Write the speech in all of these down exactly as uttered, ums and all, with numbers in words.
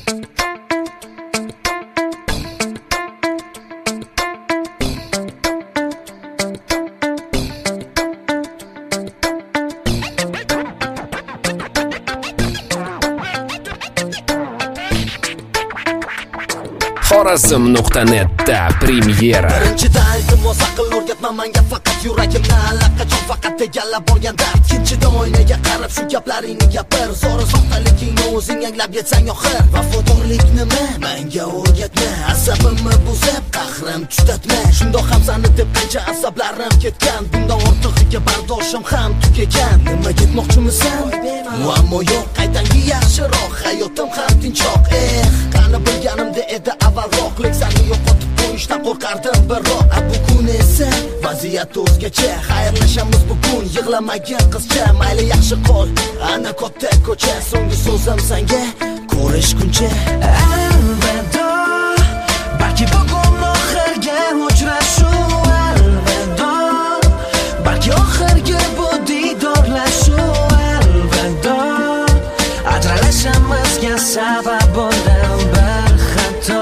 xorazm nuqta netda premyera. Birinchidan iltimos aql o'rgatma menga, faqat yuragimni allaqachon faqat egallab olgan dard. Ikkinchidan oynaga qarab shu gaplaringni gapir, zo'r soxtalikingni o'zing anglab yetsang oxir. Vafodorlik nima menga o'rgatma, asabimni buzib qahrim tutatma. Shundoq ham sani deb qancha asablarim ketgan, bundan ortig'iga bardoshim ham tugagan. Nima ketmoqchimisan? Muammo yo'q, qaytangi yaxshiroq, hayotim ham tinchroq. Eh, qani bilganimda edi avvalroq, leksani yo'qotib qo'yishdan qo'rqardim biroq. A bugun esa vaziyat o'zgacha, xayrlashamiz bugun, yig'lamagin qizcha. Mayli yaxshi qol, ana katta ko'cha, so'nggi so'zim senga ko'rishguncha. Alvido, balki bugun oxirgi uchrashuv. Alvido, balki oxirgi bu didorlashuv. Alvido, ajralishimizga sabab bo'ldim bir xato.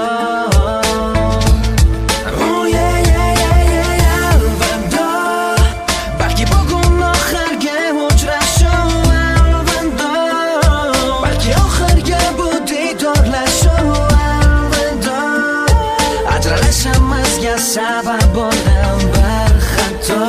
Sabab bo'ldim bir xato.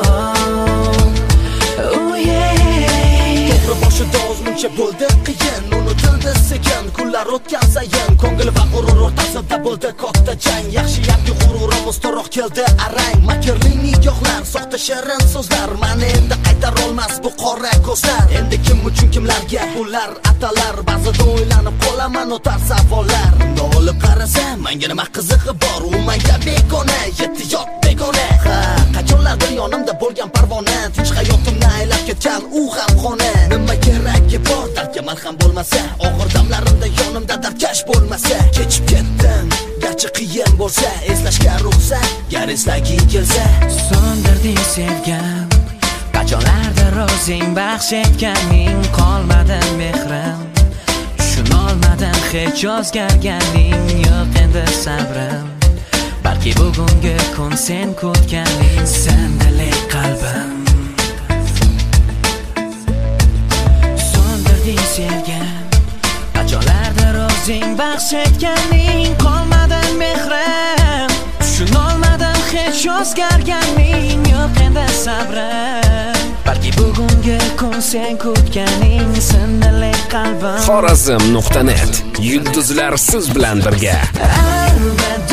Oh yeah. To'g'ri boshida o'zimcha bo'ldi qiyin, unutildi sekin, kunlar o'tgan sayin, ko'ngil va g'urur o'rtasida bo'ldi katta jang. Yaxshi yangi g'ururim o'stroq keldi arang, makrli nigohlar, soxta shirin so'zlar, meni endi qaytara olmas bu qora ko'zlar. Endi kim uchun kimlarga bular atalar, ba'zida o'ylanib qolaman o'tar savollar. Unda olib qarasam menga nima qizig'i bor, u menga begona, yetti yot begona. Ha, qachonlardir yonimda bo'lgan parvona, tinch hayotimni aylab ketgan u ham xona. Nima keragi bor, dardga malham bo'lmasa, og'ir damlarimda yonimda dardkash bo'lmasa. Kechib ketdim, garchi qiyin bo'lsa, eslashga ruxsat, gar eslaging kelsa. So'ndirding sevgan, qachonlardir o'zing baxsh etganing, qolmadi mehrim. Tushunolmadim hech o'zgarganing, yo'q endi sabrim. Balki bugungi kun sen kutganing, sendalik qalbim. So'ndirding sevgan, qachonlardir o'zing baxsh etganing, qolmadi mehrim. Tushunolmadim hech o'zgarganing, yo'q endi sabrim. Balki bugungi kun sen kutganing, sendalik qalbim. xorazm nuqta net yulduzlar siz bilan birga. Alvido,